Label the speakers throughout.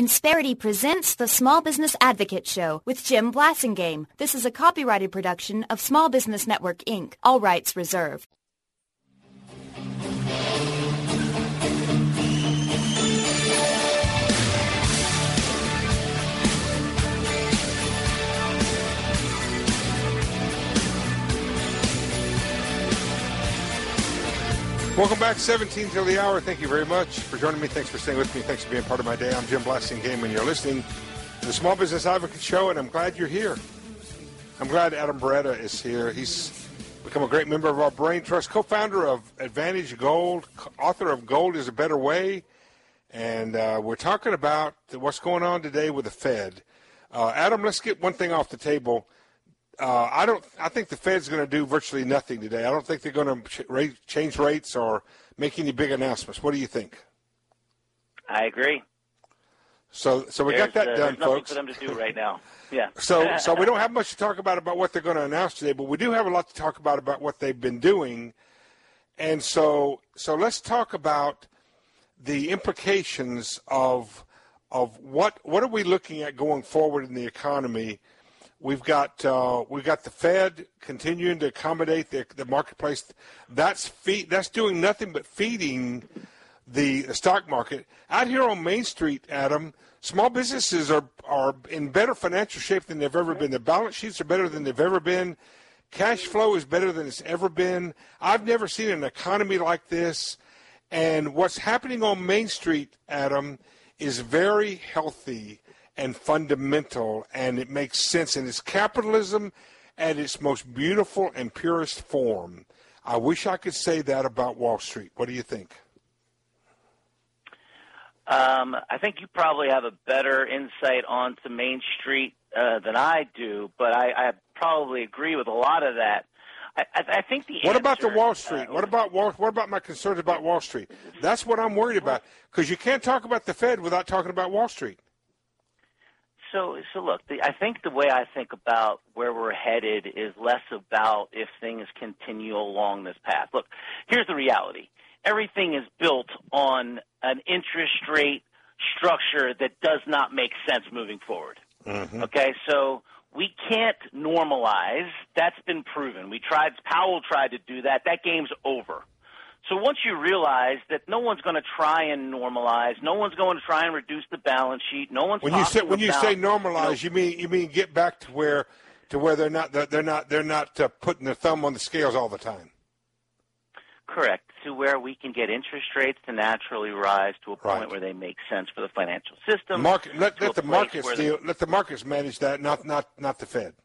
Speaker 1: Insperity presents the Small Business Advocate Show with Jim Blasingame. This is a copyrighted production of Small Business Network, Inc., all rights reserved.
Speaker 2: Welcome back, 17 till the hour. Thank you very much for joining me. Thanks for staying with me. Thanks for being part of my day. I'm Jim Blasingame, and you're listening to the Small Business Advocate Show, and I'm glad you're here. I'm glad Adam Beretta is here. He's become a great member of our Brain Trust, co-founder of Advantage Gold, author of Gold is a Better Way, and we're talking about what's going on today with the Fed. Adam, let's get one thing off the table. I think the Fed's going to do virtually nothing today. I don't think they're going to change rates or make any big announcements. What do you think?
Speaker 3: I agree.
Speaker 2: So we got that done, folks.
Speaker 3: There's nothing for them to do right now. Yeah.
Speaker 2: So we don't have much to talk about what they're going to announce today, but we do have a lot to talk about what they've been doing. And so let's talk about the implications of what are we looking at going forward in the economy. We've got the Fed continuing to accommodate the marketplace. That's doing nothing but feeding the stock market. Out here on Main Street, Adam, small businesses are in better financial shape than they've ever been. Their balance sheets are better than they've ever been. Cash flow is better than it's ever been. I've never seen an economy like this. And what's happening on Main Street, Adam, is very healthy and fundamental, and it makes sense. And it's capitalism at its most beautiful and purest form. I wish I could say that about Wall Street. What do you think?
Speaker 3: I think you probably have a better insight onto Main Street than I do, but I probably agree with a lot of that. I think the
Speaker 2: What about the Wall Street? What about my concerns about Wall Street? That's what I'm worried about, because you can't talk about the Fed without talking about Wall Street.
Speaker 3: So look, I think the way I think about where we're headed is less about if things continue along this path. Look, here's the reality. Everything is built on an interest rate structure that does not make sense moving forward. Mm-hmm. Okay, so we can't normalize. That's been proven. Powell tried to do that. That game's over. So once you realize that no one's going to try and normalize, no one's going to try and reduce the balance sheet, no one's
Speaker 2: when you say normalize, you mean get back to where they're not putting their thumb on the scales all the time.
Speaker 3: Correct. To where we can get interest rates to naturally rise to a point where they make sense for the financial system.
Speaker 2: Let the markets manage that, not the Fed.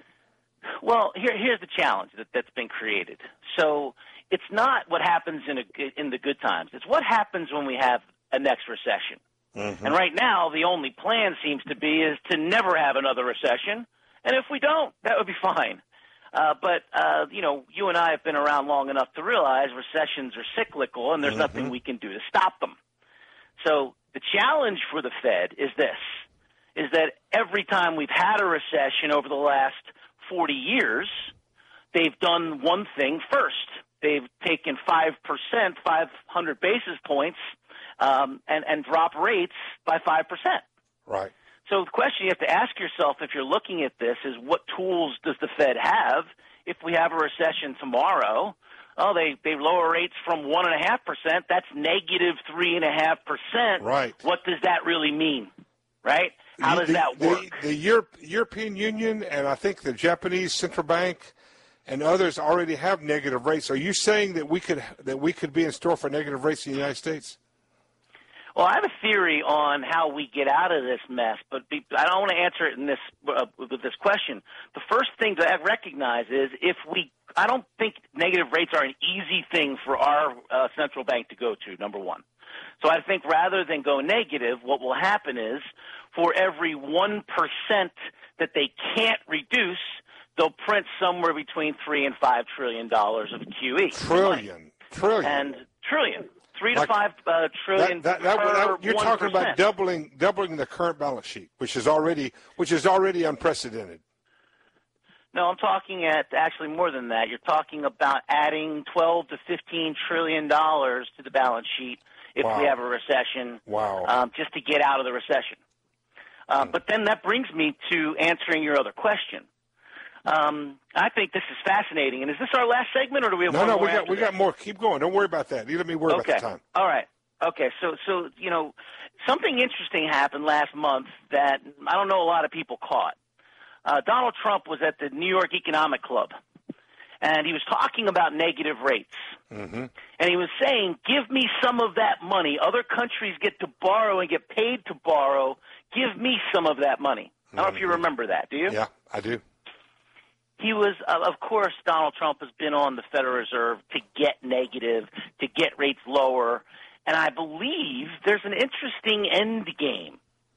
Speaker 3: Well, here's the challenge that's been created. So it's not what happens in the good times. It's what happens when we have a next recession. Mm-hmm. And right now, the only plan seems to be is to never have another recession. And if we don't, that would be fine. But you and I have been around long enough to realize recessions are cyclical, and there's nothing we can do to stop them. So the challenge for the Fed is that every time we've had a recession over the last 40 years, they've done one thing first. They've taken 5%, 500 basis points, and drop rates by 5%. Right. So the question you have to ask yourself if you're looking at this is what tools does the Fed have if we have a recession tomorrow? Oh, they lower rates from 1.5%. That's negative 3.5%.
Speaker 2: Right.
Speaker 3: What does that really mean? Right? How does that work?
Speaker 2: The European Union and I think the Japanese Central Bank and others already have negative rates. Are you saying that we could be in store for negative rates in the United States?
Speaker 3: Well, I have a theory on how we get out of this mess, but I don't want to answer it in this with this question. The first thing to recognize is I don't think negative rates are an easy thing for our central bank to go to, number one. So I think rather than go negative, what will happen is for every 1% that they can't reduce, they'll print somewhere between $3 and $5 trillion of QE.
Speaker 2: Trillion.
Speaker 3: 3 to 5 trillion.
Speaker 2: You're
Speaker 3: 1%.
Speaker 2: talking about doubling the current balance sheet, which is already unprecedented.
Speaker 3: No, I'm talking at actually more than that. You're talking about adding $12 to $15 trillion to the balance sheet if we have a recession.
Speaker 2: Wow.
Speaker 3: Just to get out of the recession. But then that brings me to answering your other question. I think this is fascinating. And is this our last segment, or do we have one more?
Speaker 2: No, we got more. Keep going. Don't worry about that. You let me worry about the time.
Speaker 3: All right. Okay. So something interesting happened last month that I don't know a lot of people caught. Donald Trump was at the New York Economic Club, and he was talking about negative rates. Mm-hmm. And he was saying, give me some of that money. Other countries get to borrow and get paid to borrow. Give me some of that money. I don't know if you remember that. Do you?
Speaker 2: Yeah, I do.
Speaker 3: He was, of course, Donald Trump has been on the Federal Reserve to get negative, to get rates lower. And I believe there's an interesting end game.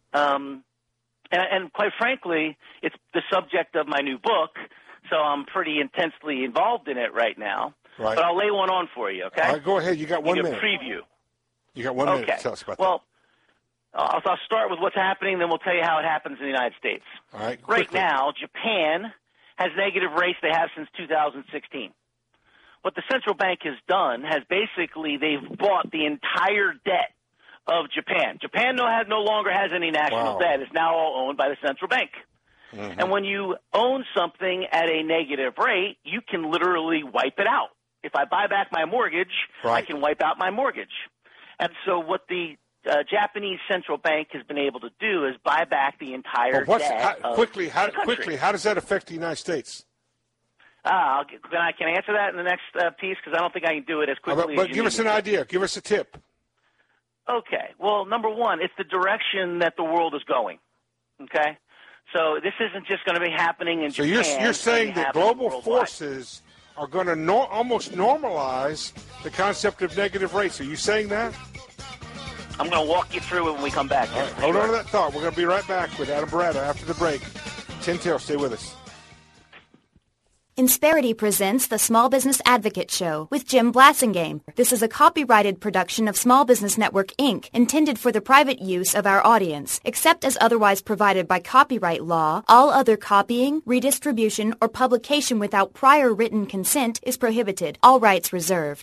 Speaker 3: And quite frankly, it's the subject of my new book, so I'm pretty intensely involved in it right now.
Speaker 2: Right.
Speaker 3: But I'll lay one on for you, okay?
Speaker 2: All right, go ahead. You got 1 minute.
Speaker 3: Preview.
Speaker 2: You got 1 minute to tell us about that.
Speaker 3: Well, I'll start with what's happening, then we'll tell you how it happens in the United States.
Speaker 2: All right,
Speaker 3: right now, Japan has negative rates they have since 2016. What the central bank has done has basically they've bought the entire debt of Japan. Japan no longer has any national debt. It's now all owned by the central bank. Mm-hmm. And when you own something at a negative rate, you can literally wipe it out. If I buy back my mortgage, I can wipe out my mortgage. And so what the Japanese central bank has been able to do is buy back the entire debt of the country.
Speaker 2: How does that affect the United States?
Speaker 3: I can answer that in the next piece because I don't think I can do it as quickly as you
Speaker 2: give us an idea. Give us a tip.
Speaker 3: Okay. Well, number one, it's the direction that the world is going. Okay? So this isn't just going to be happening in Japan.
Speaker 2: So you're saying that global forces are going to almost normalize the concept of negative rates. Are you saying that?
Speaker 3: I'm going to walk you through it when we come back.
Speaker 2: All right, hold on to that thought. We're going to be right back with Adam Baratta after the break. Tin Tail, stay with us.
Speaker 1: Insperity presents the Small Business Advocate Show with Jim Blasingame. This is a copyrighted production of Small Business Network, Inc., intended for the private use of our audience. Except as otherwise provided by copyright law, all other copying, redistribution, or publication without prior written consent is prohibited. All rights reserved.